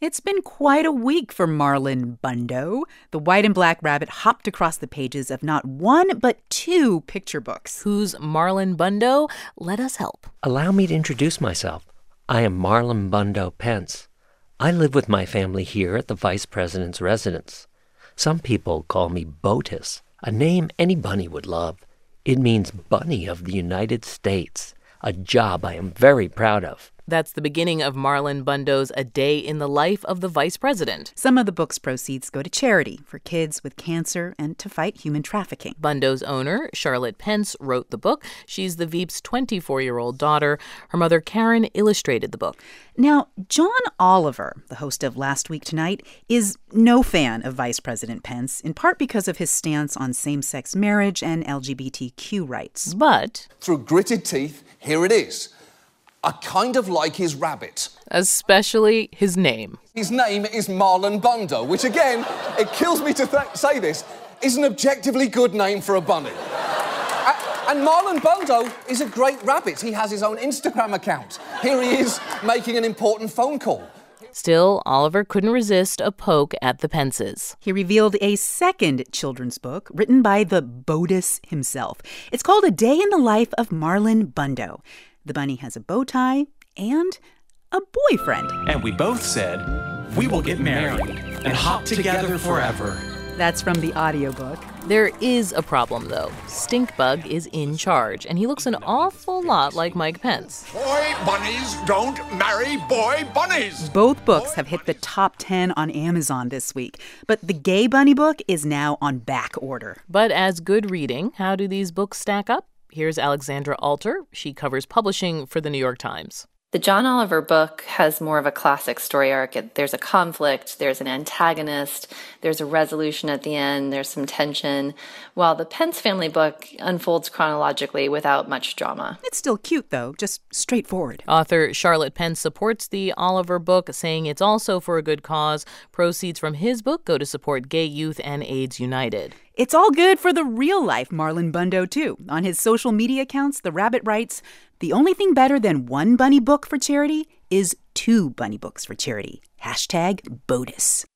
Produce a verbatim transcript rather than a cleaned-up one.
It's been quite a week for Marlon Bundo. The white and black rabbit hopped across the pages of not one, but two picture books. Who's Marlon Bundo? Let us help. Allow me to introduce myself. I am Marlon Bundo Pence. I live with my family here at the Vice President's residence. Some people call me Botus, a name any bunny would love. It means Bunny of the United States, a job I am very proud of. That's the beginning of Marlon Bundo's A Day in the Life of the Vice President. Some of the book's proceeds go to charity for kids with cancer and to fight human trafficking. Bundo's owner, Charlotte Pence, wrote the book. She's the Veep's twenty-four-year-old daughter. Her mother, Karen, illustrated the book. Now, John Oliver, the host of Last Week Tonight, is no fan of Vice President Pence, in part because of his stance on same-sex marriage and L G B T Q rights. But through gritted teeth, here it is. I kind of like his rabbit. Especially his name. His name is Marlon Bundo, which again, it kills me to th- say this, is an objectively good name for a bunny. A- and Marlon Bundo is a great rabbit. He has his own Instagram account. Here he is making an important phone call. Still, Oliver couldn't resist a poke at the Pences. He revealed a second children's book written by the Botus himself. It's called A Day in the Life of Marlon Bundo. The bunny has a bow tie and a boyfriend. And we both said, we will get married and hop together forever. That's from the audiobook. There is a problem, though. Stinkbug is in charge, and he looks an awful lot like Mike Pence. Boy bunnies don't marry boy bunnies. Both books have hit the top ten on Amazon this week, but the gay bunny book is now on back order. But as good reading, how do these books stack up? Here's Alexandra Alter. She covers publishing for The New York Times. The John Oliver book has more of a classic story arc. There's a conflict, there's an antagonist, there's a resolution at the end, there's some tension, while the Pence family book unfolds chronologically without much drama. It's still cute, though, just straightforward. Author Charlotte Pence supports the Oliver book, saying it's also for a good cause. Proceeds from his book go to support gay youth and AIDS United. It's all good for the real-life Marlon Bundo, too. On his social media accounts, the rabbit writes, "The only thing better than one bunny book for charity is two bunny books for charity. Hashtag Botus."